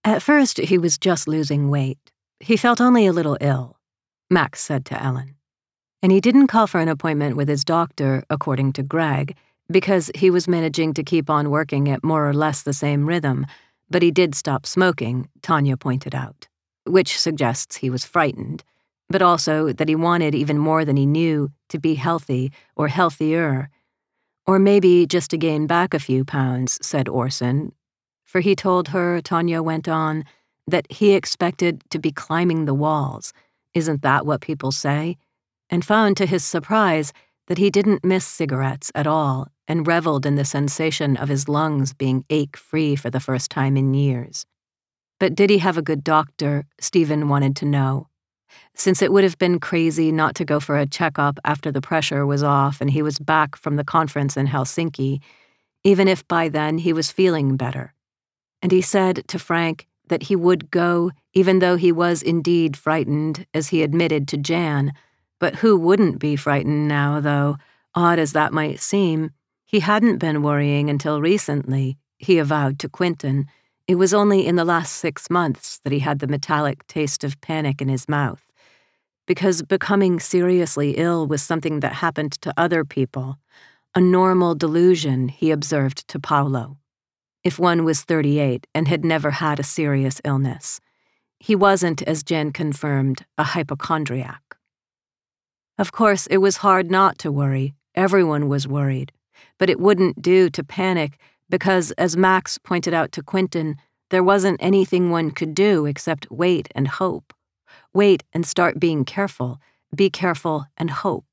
At first, he was just losing weight. He felt only a little ill, Max said to Ellen. And he didn't call for an appointment with his doctor, according to Greg, because he was managing to keep on working at more or less the same rhythm, but he did stop smoking, Tanya pointed out, which suggests he was frightened, but also that he wanted even more than he knew to be healthy or healthier. Or maybe just to gain back a few pounds, said Orson, for he told her, Tanya went on, that he expected to be climbing the walls. Isn't that what people say? And found to his surprise that he didn't miss cigarettes at all and reveled in the sensation of his lungs being ache-free for the first time in years. But did he have a good doctor? Stephen wanted to know. Since it would have been crazy not to go for a checkup after the pressure was off and he was back from the conference in Helsinki, even if by then he was feeling better. And he said to Frank that he would go even though he was indeed frightened, as he admitted to Jan. But who wouldn't be frightened now, though, odd as that might seem? He hadn't been worrying until recently, he avowed to Quentin. It was only in the last 6 months that he had the metallic taste of panic in his mouth. Because becoming seriously ill was something that happened to other people, a normal delusion, he observed to Paolo. If one was 38 and had never had a serious illness. He wasn't, as Jen confirmed, a hypochondriac. Of course, it was hard not to worry. Everyone was worried. But it wouldn't do to panic because, as Max pointed out to Quentin, there wasn't anything one could do except wait and hope. Wait and start being careful. Be careful and hope.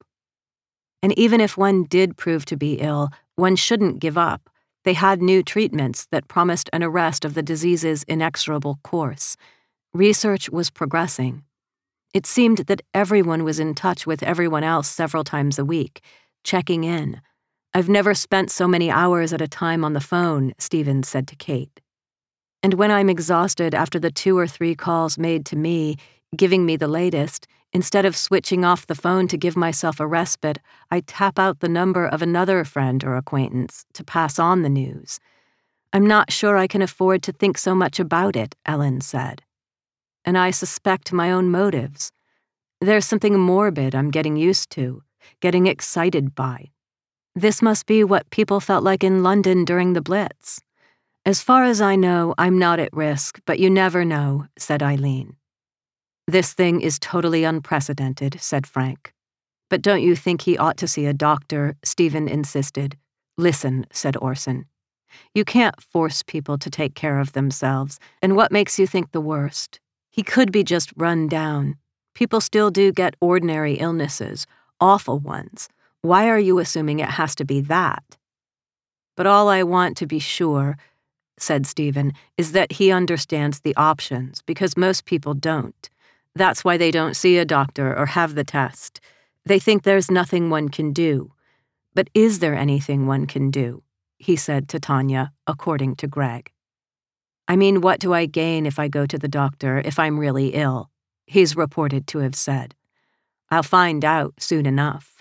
And even if one did prove to be ill, one shouldn't give up. They had new treatments that promised an arrest of the disease's inexorable course. Research was progressing. It seemed that everyone was in touch with everyone else several times a week, checking in. I've never spent so many hours at a time on the phone, Stephen said to Kate. And when I'm exhausted after the 2 or 3 calls made to me, giving me the latest, instead of switching off the phone to give myself a respite, I tap out the number of another friend or acquaintance to pass on the news. I'm not sure I can afford to think so much about it, Ellen said. And I suspect my own motives. There's something morbid I'm getting used to, getting excited by. This must be what people felt like in London during the Blitz. As far as I know, I'm not at risk, but you never know, said Eileen. This thing is totally unprecedented, said Frank. But don't you think he ought to see a doctor? Stephen insisted. Listen, said Orson. You can't force people to take care of themselves, and what makes you think the worst? He could be just run down. People still do get ordinary illnesses, awful ones. Why are you assuming it has to be that? But all I want to be sure, said Stephen, is that he understands the options, because most people don't. That's why they don't see a doctor or have the test. They think there's nothing one can do. But is there anything one can do? He said to Tanya, according to Greg. I mean, what do I gain if I go to the doctor if I'm really ill? He's reported to have said. I'll find out soon enough.